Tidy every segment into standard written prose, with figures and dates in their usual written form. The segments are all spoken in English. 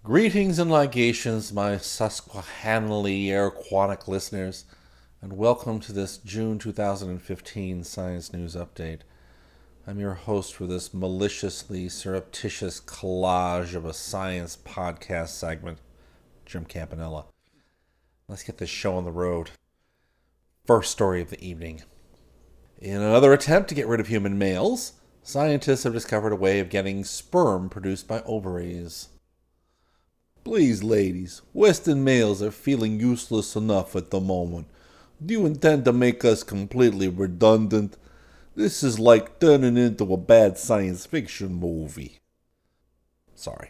Greetings and ligations, my Susquehanna-ly Aeroquatic listeners, and welcome to this June 2015 Science News Update. I'm your host for this maliciously surreptitious collage of a science podcast segment, Jim Campanella. Let's get this show on the road. First story of the evening. In another attempt to get rid of human males, scientists have discovered a way of getting sperm produced by ovaries. Please, ladies, Western males are feeling useless enough at the moment. Do you intend to make us completely redundant? This is like turning into a bad science fiction movie. Sorry.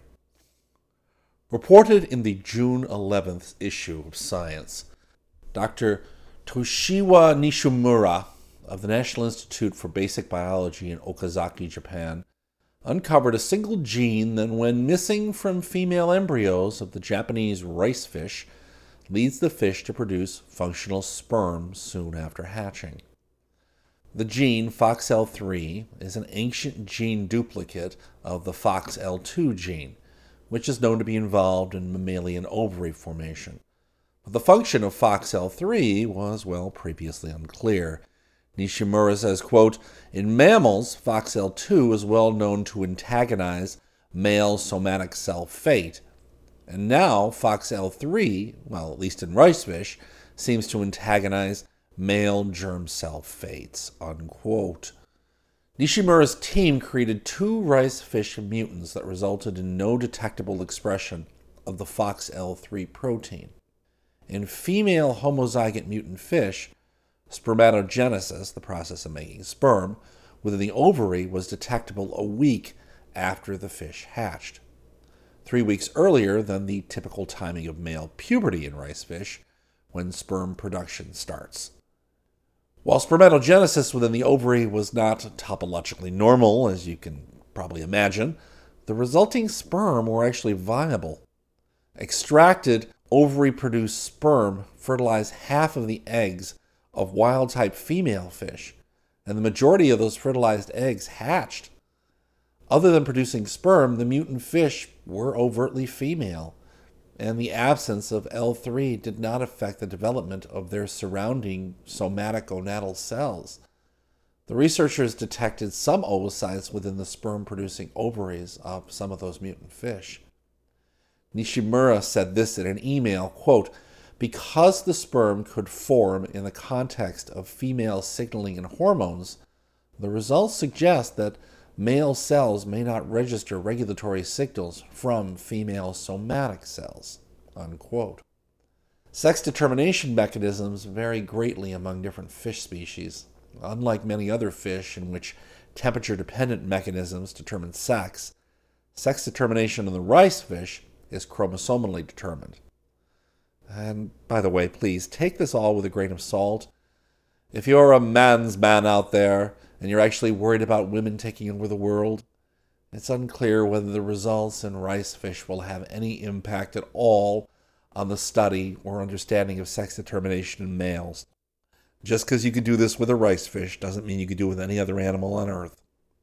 Reported in the June 11th issue of Science, Dr. Toshiwa Nishimura of the National Institute for Basic Biology in Okazaki, Japan, uncovered a single gene that, when missing from female embryos of the Japanese rice fish, leads the fish to produce functional sperm soon after hatching. The gene FOXL3 is an ancient gene duplicate of the FOXL2 gene, which is known to be involved in mammalian ovary formation. But the function of FOXL3 was, previously unclear. Nishimura says, quote, "In mammals, FOXL2 is well known to antagonize male somatic cell fate. And now FOXL3, at least in rice fish, seems to antagonize male germ cell fates," unquote. Nishimura's team created two rice fish mutants that resulted in no detectable expression of the FOXL3 protein. In female homozygote mutant fish, spermatogenesis, the process of making sperm, within the ovary was detectable a week after the fish hatched, 3 weeks earlier than the typical timing of male puberty in rice fish, when sperm production starts. While spermatogenesis within the ovary was not topologically normal, as you can probably imagine, the resulting sperm were actually viable. Extracted ovary-produced sperm fertilized half of the eggs of wild-type female fish, and the majority of those fertilized eggs hatched. Other than producing sperm, the mutant fish were overtly female, and the absence of L3 did not affect the development of their surrounding somatic gonadal cells. The researchers detected some oocytes within the sperm-producing ovaries of some of those mutant fish. Nishimura said this in an email, quote, "Because the sperm could form in the context of female signaling and hormones, the results suggest that male cells may not register regulatory signals from female somatic cells," unquote. Sex determination mechanisms vary greatly among different fish species. Unlike many other fish in which temperature-dependent mechanisms determine sex determination in the rice fish is chromosomally determined. And, by the way, please take this all with a grain of salt. If you're a man's man out there and you're actually worried about women taking over the world, it's unclear whether the results in rice fish will have any impact at all on the study or understanding of sex determination in males. Just because you could do this with a rice fish doesn't mean you could do it with any other animal on Earth.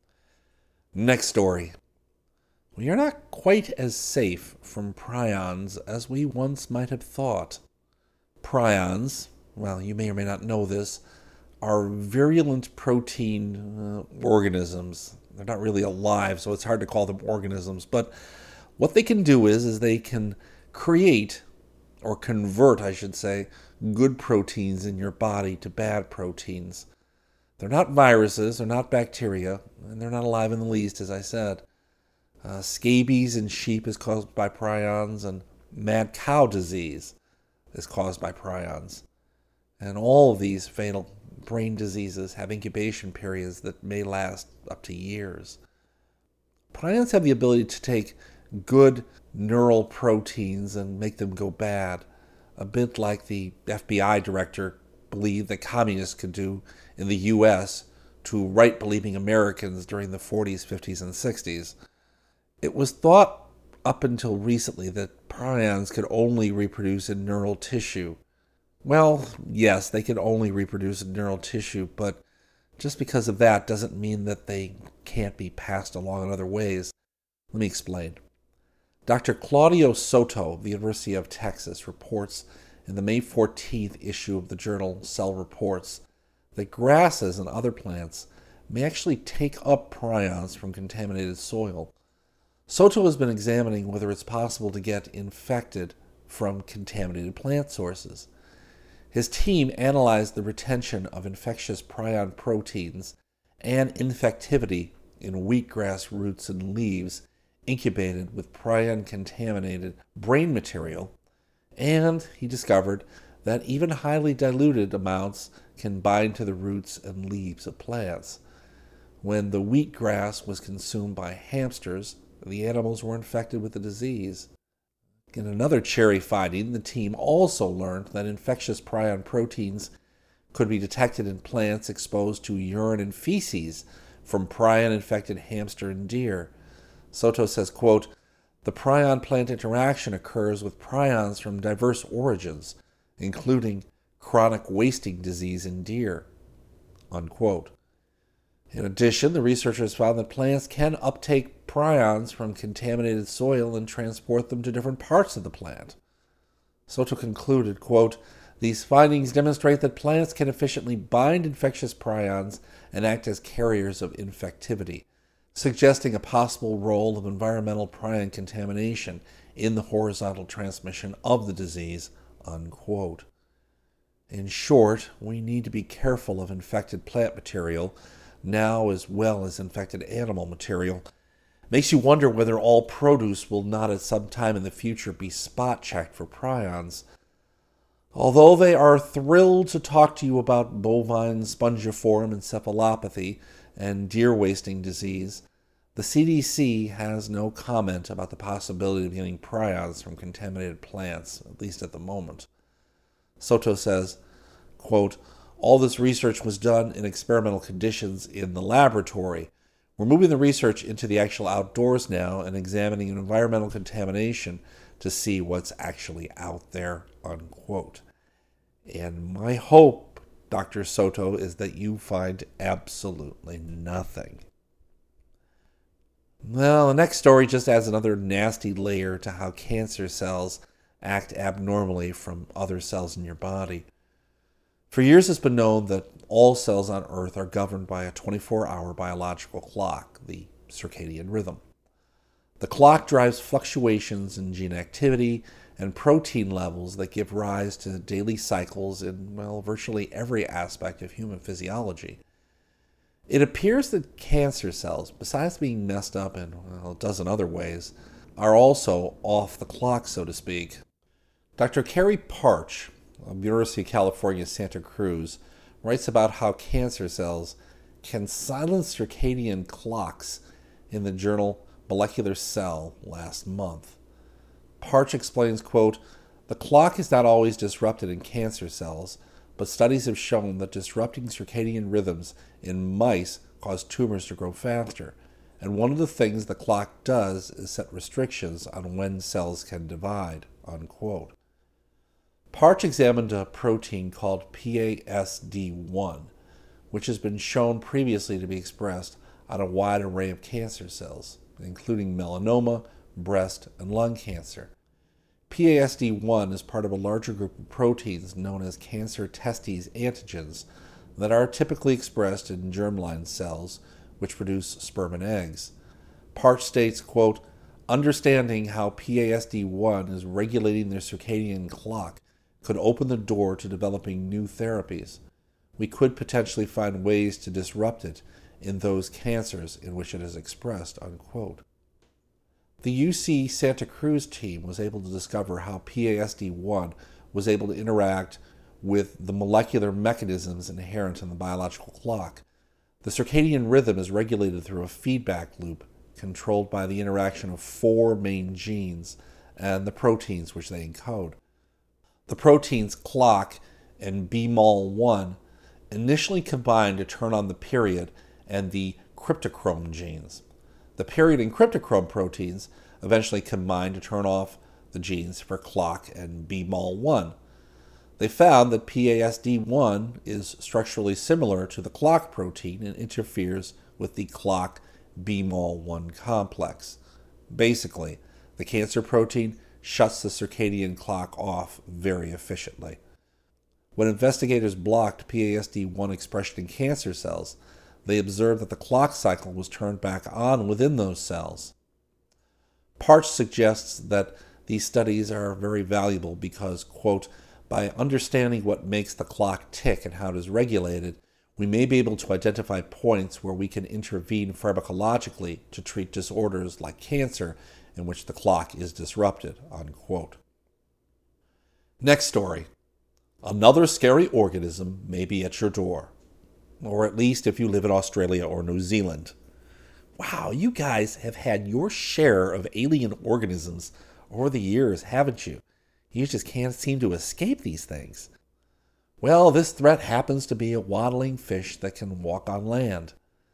Next story. We are not quite as safe from prions as we once might have thought. Prions, you may or may not know this, are virulent protein organisms. They're not really alive, so it's hard to call them organisms. But what they can do is they can create, or convert, I should say, good proteins in your body to bad proteins. They're not viruses, they're not bacteria, and they're not alive in the least, as I said. Scabies in sheep is caused by prions, and mad cow disease is caused by prions. And all of these fatal brain diseases have incubation periods that may last up to years. Prions have the ability to take good neural proteins and make them go bad, a bit like the FBI director believed that communists could do in the U.S. to right-believing Americans during the 40s, 50s, and 60s. It was thought up until recently that prions could only reproduce in neural tissue. Well, yes, they can only reproduce in neural tissue, but just because of that doesn't mean that they can't be passed along in other ways. Let me explain. Dr. Claudio Soto of the University of Texas reports in the May 14th issue of the journal Cell Reports that grasses and other plants may actually take up prions from contaminated soil. Soto has been examining whether it's possible to get infected from contaminated plant sources. His team analyzed the retention of infectious prion proteins and infectivity in wheatgrass roots and leaves incubated with prion-contaminated brain material, and he discovered that even highly diluted amounts can bind to the roots and leaves of plants. When the wheatgrass was consumed by hamsters, the animals were infected with the disease. In another cherry finding, the team also learned that infectious prion proteins could be detected in plants exposed to urine and feces from prion-infected hamster and deer. Soto says, quote, "The prion-plant interaction occurs with prions from diverse origins, including chronic wasting disease in deer," unquote. In addition, the researchers found that plants can uptake prions from contaminated soil and transport them to different parts of the plant. Soto concluded, quote, "These findings demonstrate that plants can efficiently bind infectious prions and act as carriers of infectivity, suggesting a possible role of environmental prion contamination in the horizontal transmission of the disease," unquote. In short, we need to be careful of infected plant material, now as well as infected animal material. Makes you wonder whether all produce will not at some time in the future be spot checked for prions. Although they are thrilled to talk to you about bovine spongiform encephalopathy and deer wasting disease, the CDC has no comment about the possibility of getting prions from contaminated plants, at least at the moment. Soto says, quote, "All this research was done in experimental conditions in the laboratory. We're moving the research into the actual outdoors now and examining environmental contamination to see what's actually out there," unquote. And my hope, Dr. Soto, is that you find absolutely nothing. Well, the next story just adds another nasty layer to how cancer cells act abnormally from other cells in your body. For years, it's been known that all cells on Earth are governed by a 24-hour biological clock, the circadian rhythm. The clock drives fluctuations in gene activity and protein levels that give rise to daily cycles in, well, virtually every aspect of human physiology. It appears that cancer cells, besides being messed up in, well, a dozen other ways, are also off the clock, so to speak. Dr. Carrie Parch of the University of California, Santa Cruz, writes about how cancer cells can silence circadian clocks in the journal Molecular Cell last month. Parch explains, quote, "The clock is not always disrupted in cancer cells, but studies have shown that disrupting circadian rhythms in mice cause tumors to grow faster, and one of the things the clock does is set restrictions on when cells can divide," unquote. Parch examined a protein called PASD1, which has been shown previously to be expressed on a wide array of cancer cells, including melanoma, breast, and lung cancer. PASD1 is part of a larger group of proteins known as cancer testis antigens that are typically expressed in germline cells, which produce sperm and eggs. Parch states, quote, "Understanding how PASD1 is regulating their circadian clock could open the door to developing new therapies. We could potentially find ways to disrupt it in those cancers in which it is expressed," unquote. The UC Santa Cruz team was able to discover how PASD1 was able to interact with the molecular mechanisms inherent in the biological clock. The circadian rhythm is regulated through a feedback loop controlled by the interaction of 4 main genes and the proteins which they encode. The proteins clock and BMAL1 initially combine to turn on the period and the cryptochrome genes. The period and cryptochrome proteins eventually combine to turn off the genes for clock and BMAL1. They found that PASD1 is structurally similar to the clock protein and interferes with the clock BMAL1 complex. Basically, The cancer protein shuts the circadian clock off very efficiently. When investigators blocked PASD1 expression in cancer cells, they observed that the clock cycle was turned back on within those cells. Parch suggests that these studies are very valuable because, quote, by understanding what makes the clock tick and how it is regulated, we may be able to identify points where we can intervene pharmacologically to treat disorders like cancer in which the clock is disrupted, unquote. Next story. Another scary organism may be at your door. Or at least if you live in Australia or New Zealand. Wow, you guys have had your share of alien organisms over the years, haven't you? You just can't seem to escape these things. Well, this threat happens to be a waddling fish that can walk on land.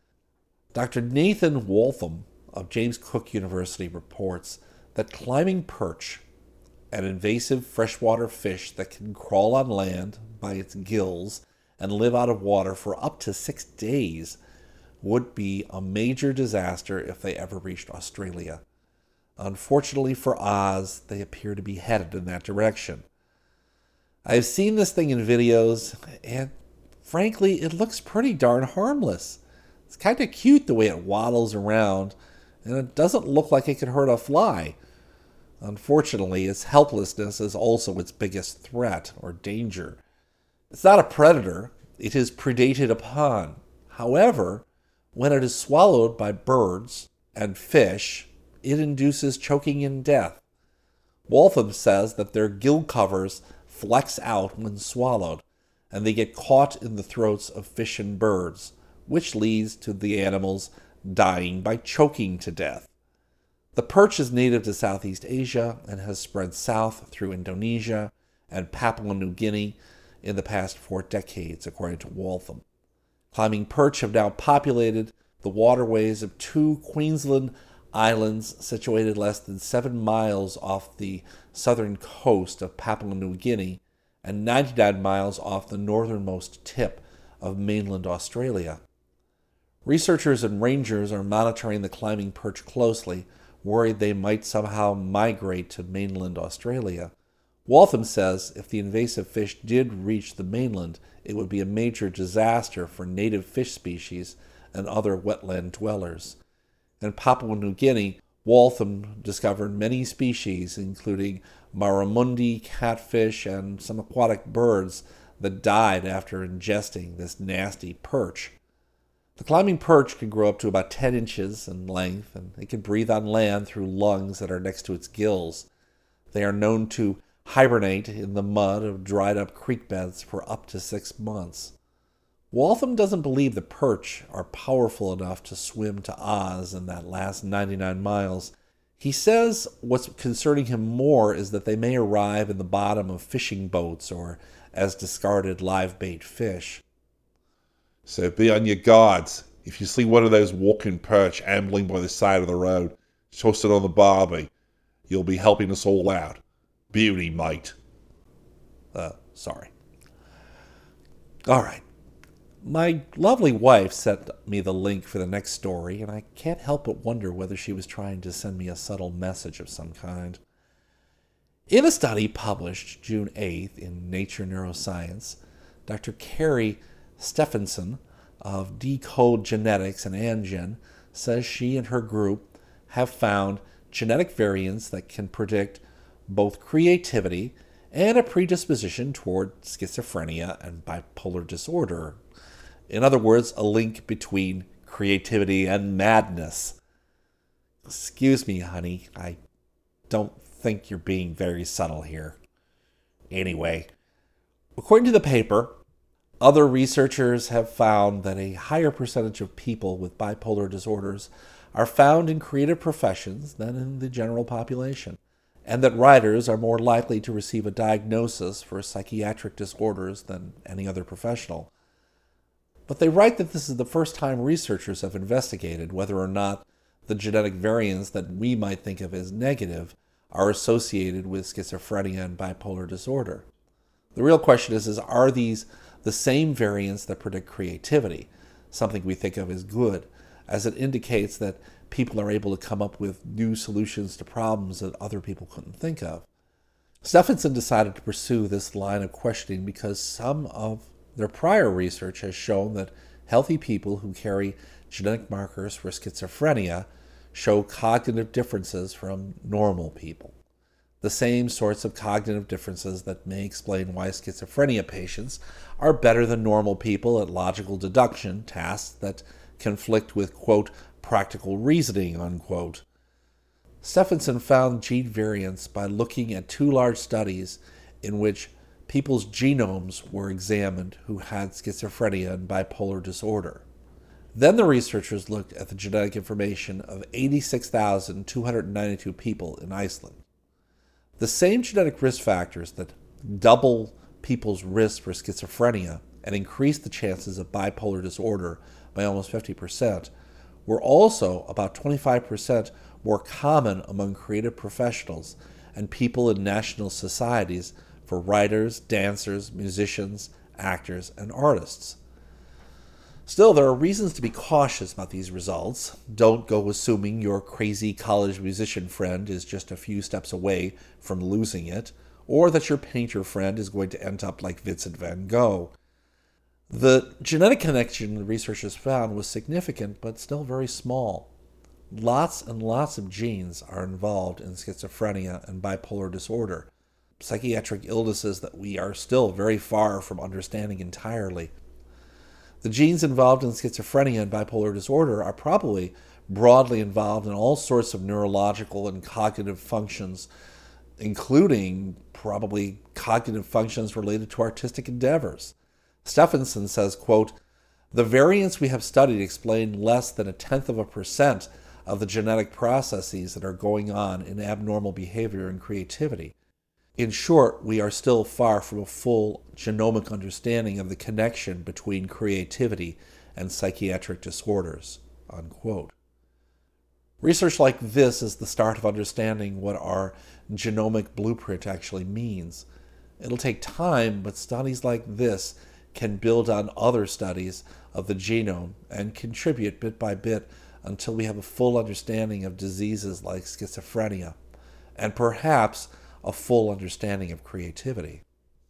Dr. Nathan Waltham of James Cook University reports that climbing perch, an invasive freshwater fish that can crawl on land by its gills and live out of water for up to 6 days, would be a major disaster if they ever reached Australia. Unfortunately for Oz, they appear to be headed in that direction. I've seen this thing in videos, and frankly, it looks pretty darn harmless. It's kind of cute the way it waddles around, and it doesn't look like it could hurt a fly. Unfortunately, its helplessness is also its biggest threat or danger. It's not a predator, it is predated upon. However, when it is swallowed by birds and fish, it induces choking and death. Waltham says that their gill covers flex out when swallowed, and they get caught in the throats of fish and birds, which leads to the animals dying by choking to death. The perch is native to Southeast Asia and has spread south through Indonesia and Papua New Guinea in the past 4 decades, according to Waltham. Climbing perch have now populated the waterways of 2 Queensland islands situated less than 7 miles off the southern coast of Papua New Guinea and 99 miles off the northernmost tip of mainland Australia. Researchers and rangers are monitoring the climbing perch closely, worried they might somehow migrate to mainland Australia. Waltham says if the invasive fish did reach the mainland, it would be a major disaster for native fish species and other wetland dwellers. In Papua New Guinea, Waltham discovered many species, including barramundi, catfish, and some aquatic birds that died after ingesting this nasty perch. The climbing perch can grow up to about 10 inches in length, and it can breathe on land through lungs that are next to its gills. They are known to hibernate in the mud of dried-up creek beds for up to 6 months. Waltham doesn't believe the perch are powerful enough to swim to Oz in that last 99 miles. He says what's concerning him more is that they may arrive in the bottom of fishing boats or as discarded live bait fish. So be on your guards. If you see one of those walking perch ambling by the side of the road, toss it on the barbie. You'll be helping us all out. Beauty, mate. Sorry. All right. My lovely wife sent me the link for the next story, and I can't help but wonder whether she was trying to send me a subtle message of some kind. In a study published June 8th in Nature Neuroscience, Dr. Carrie Stephenson of Decode Genetics and Amgen says she and her group have found genetic variants that can predict both creativity and a predisposition toward schizophrenia and bipolar disorder. In other words, a link between creativity and madness. Excuse me, honey, I don't think you're being very subtle here. Anyway, according to the paper, other researchers have found that a higher percentage of people with bipolar disorders are found in creative professions than in the general population, and that writers are more likely to receive a diagnosis for psychiatric disorders than any other professional. But they write that this is the first time researchers have investigated whether or not the genetic variants that we might think of as negative are associated with schizophrenia and bipolar disorder. The real question is are these the same variants that predict creativity, something we think of as good, as it indicates that people are able to come up with new solutions to problems that other people couldn't think of. Stephenson decided to pursue this line of questioning because some of their prior research has shown that healthy people who carry genetic markers for schizophrenia show cognitive differences from normal people. The same sorts of cognitive differences that may explain why schizophrenia patients are better than normal people at logical deduction tasks that conflict with, quote, practical reasoning, unquote. Stephenson found gene variants by looking at 2 large studies in which people's genomes were examined who had schizophrenia and bipolar disorder. Then the researchers looked at the genetic information of 86,292 people in Iceland. The same genetic risk factors that double people's risk for schizophrenia and increase the chances of bipolar disorder by almost 50% were also about 25% more common among creative professionals and people in national societies for writers, dancers, musicians, actors, and artists. Still, there are reasons to be cautious about these results. Don't go assuming your crazy college musician friend is just a few steps away from losing it, or that your painter friend is going to end up like Vincent van Gogh. The genetic connection the researchers found was significant, but still very small. Lots and lots of genes are involved in schizophrenia and bipolar disorder, psychiatric illnesses that we are still very far from understanding entirely. The genes involved in schizophrenia and bipolar disorder are probably broadly involved in all sorts of neurological and cognitive functions, including probably cognitive functions related to artistic endeavors. Stephenson says, quote, "The variants we have studied explain less than 0.1% of the genetic processes that are going on in abnormal behavior and creativity. In short, we are still far from a full genomic understanding of the connection between creativity and psychiatric disorders," unquote. Research like this is the start of understanding what our genomic blueprint actually means. It'll take time, but studies like this can build on other studies of the genome and contribute bit by bit until we have a full understanding of diseases like schizophrenia, and perhaps a full understanding of creativity.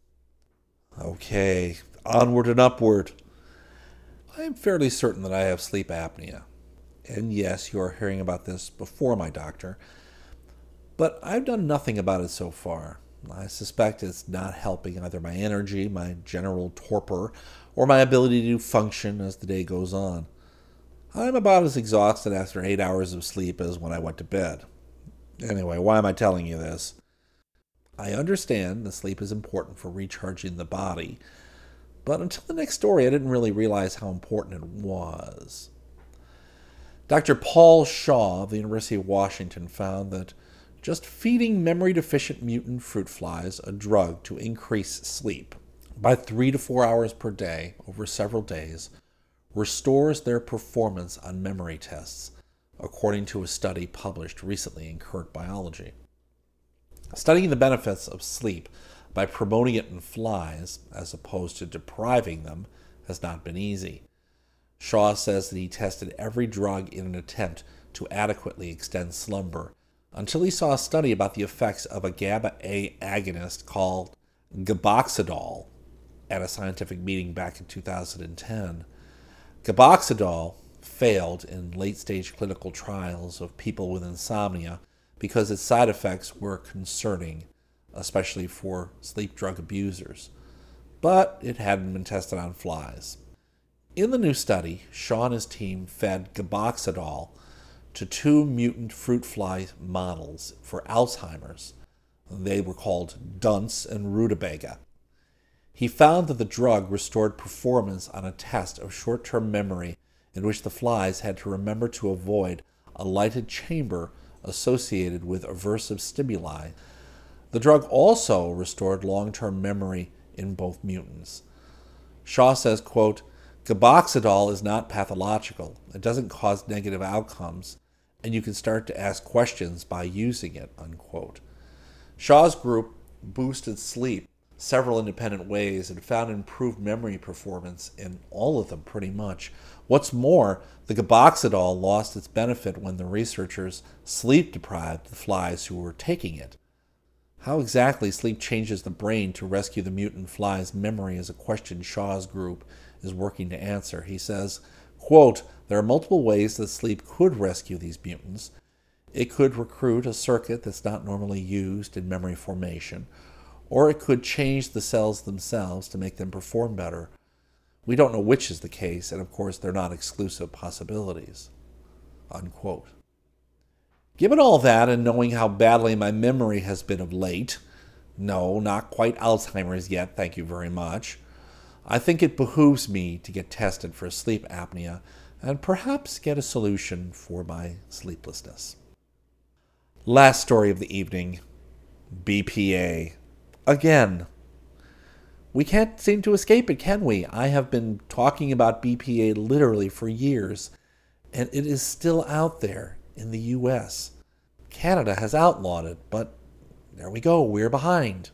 Okay, onward and upward. I am fairly certain that I have sleep apnea. And yes, you are hearing about this before my doctor, but I've done nothing about it so far. I suspect it's not helping either my energy, my general torpor, or my ability to function as the day goes on. I'm about as exhausted after 8 hours of sleep as when I went to bed. Anyway, why am I telling you this? I understand that sleep is important for recharging the body, but until the next story, I didn't really realize how important it was. Dr. Paul Shaw of the University of Washington found that just feeding memory-deficient mutant fruit flies a drug to increase sleep by 3 to 4 hours per day over several days restores their performance on memory tests, according to a study published recently in Current Biology. Studying the benefits of sleep by promoting it in flies, as opposed to depriving them, has not been easy. Shaw says that he tested every drug in an attempt to adequately extend slumber, until he saw a study about the effects of a GABA-A agonist called gaboxidol at a scientific meeting back in 2010. Gaboxidol failed in late-stage clinical trials of people with insomnia because its side effects were concerning, especially for sleep drug abusers. But it hadn't been tested on flies. In the new study, Shaw and his team fed gaboxidol to 2 mutant fruit fly models for Alzheimer's. They were called dunce and rutabaga. He found that the drug restored performance on a test of short-term memory in which the flies had to remember to avoid a lighted chamber associated with aversive stimuli. The drug also restored long-term memory in both mutants. Shaw says, quote, "Gaboxidol is not pathological. It doesn't cause negative outcomes, and you can start to ask questions by using it," unquote. Shaw's group boosted sleep several independent ways and found improved memory performance in all of them pretty much, What's more, the gaboxidol lost its benefit when the researchers sleep-deprived the flies who were taking it. How exactly sleep changes the brain to rescue the mutant fly's memory is a question Shaw's group is working to answer. He says, quote, there are multiple ways that sleep could rescue these mutants. It could recruit a circuit that's not normally used in memory formation, or it could change the cells themselves to make them perform better. We don't know which is the case, and of course they're not exclusive possibilities. Unquote. Given all that, and knowing how badly my memory has been of late, no, not quite Alzheimer's yet, thank you very much, I think it behooves me to get tested for sleep apnea and perhaps get a solution for my sleeplessness. Last story of the evening, BPA. Again. We can't seem to escape it, can we? I have been talking about BPA literally for years, and it is still out there in the U.S. Canada has outlawed it, but there we go, we're behind.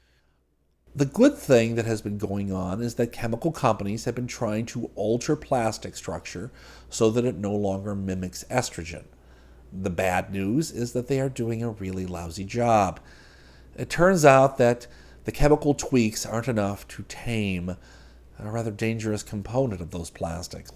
The good thing that has been going on is that chemical companies have been trying to alter plastic structure so that it no longer mimics estrogen. The bad news is that they are doing a really lousy job. It turns out that the chemical tweaks aren't enough to tame a rather dangerous component of those plastics.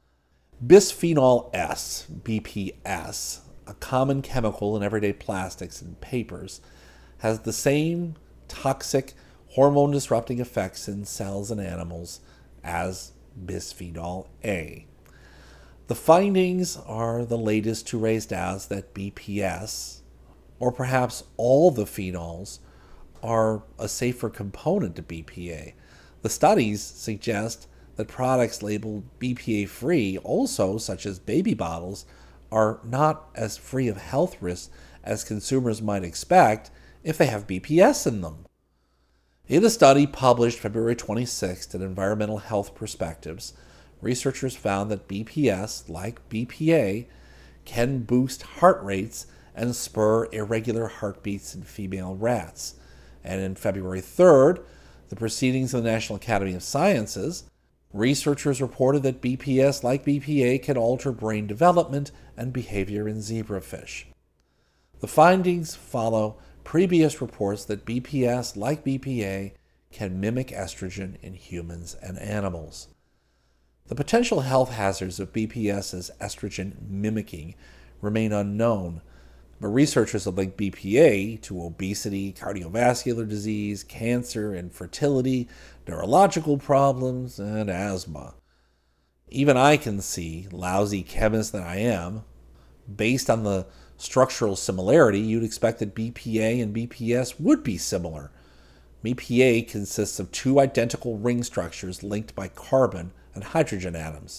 Bisphenol S, BPS, a common chemical in everyday plastics and papers, has the same toxic, hormone-disrupting effects in cells and animals as bisphenol A. The findings are the latest to raise doubts that BPS, or perhaps all the phenols, are a safer component to BPA. The studies suggest that products labeled BPA-free, also such as baby bottles, are not as free of health risks as consumers might expect if they have BPS in them. In a study published February 26th in Environmental Health Perspectives, researchers found that BPS, like BPA, can boost heart rates and spur irregular heartbeats in female rats. And in February 3rd, the Proceedings of the National Academy of Sciences, researchers reported that BPS, like BPA, can alter brain development and behavior in zebrafish. The findings follow previous reports that BPS, like BPA, can mimic estrogen in humans and animals. The potential health hazards of BPS's estrogen mimicking remain unknown, but researchers have linked BPA to obesity, cardiovascular disease, cancer, infertility, neurological problems, and asthma. Even I can see, lousy chemist that I am, based on the structural similarity, you'd expect that BPA and BPS would be similar. BPA consists of two identical ring structures linked by carbon and hydrogen atoms.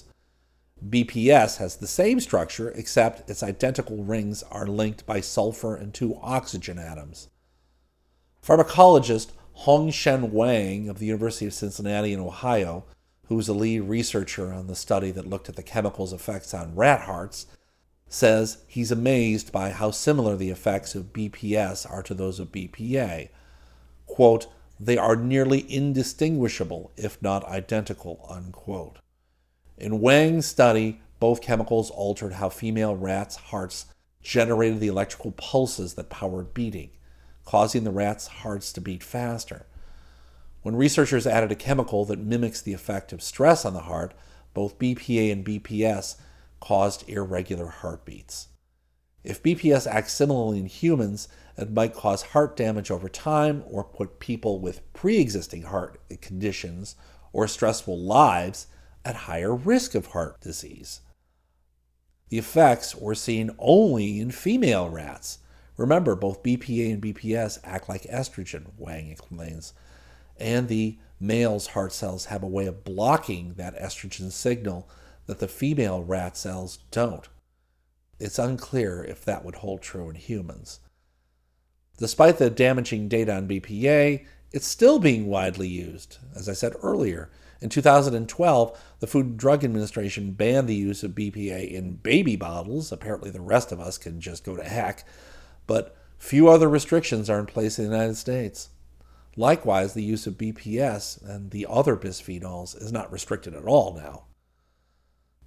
BPS has the same structure, except its identical rings are linked by sulfur and two oxygen atoms. Pharmacologist Hongshen Wang of the University of Cincinnati in Ohio, who was a lead researcher on the study that looked at the chemical's effects on rat hearts, says he's amazed by how similar the effects of BPS are to those of BPA. Quote, they are nearly indistinguishable, if not identical, unquote. In Wang's study, both chemicals altered how female rats' hearts generated the electrical pulses that powered beating, causing the rats' hearts to beat faster. When researchers added a chemical that mimics the effect of stress on the heart, both BPA and BPS caused irregular heartbeats. If BPS acts similarly in humans, it might cause heart damage over time or put people with pre-existing heart conditions or stressful lives at higher risk of heart disease. The effects were seen only in female rats. Remember, both BPA and BPS act like estrogen, Wang explains, and the male's heart cells have a way of blocking that estrogen signal that the female rat cells don't. It's unclear if that would hold true in humans. Despite the damaging data on BPA, it's still being widely used. As I said earlier, in 2012, the Food and Drug Administration banned the use of BPA in baby bottles. Apparently the rest of us can just go to heck. But few other restrictions are in place in the United States. Likewise, the use of BPS and the other bisphenols is not restricted at all now.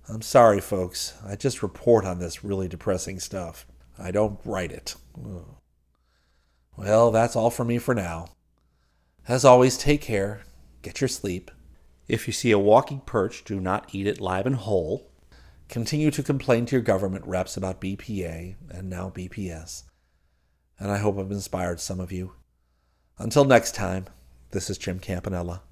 I'm sorry, folks. I just report on this really depressing stuff. I don't write it. Well, that's all for me for now. As always, take care. Get your sleep. If you see a walking perch, do not eat it live and whole. Continue to complain to your government reps about BPA and now BPS. And I hope I've inspired some of you. Until next time, this is Jim Campanella.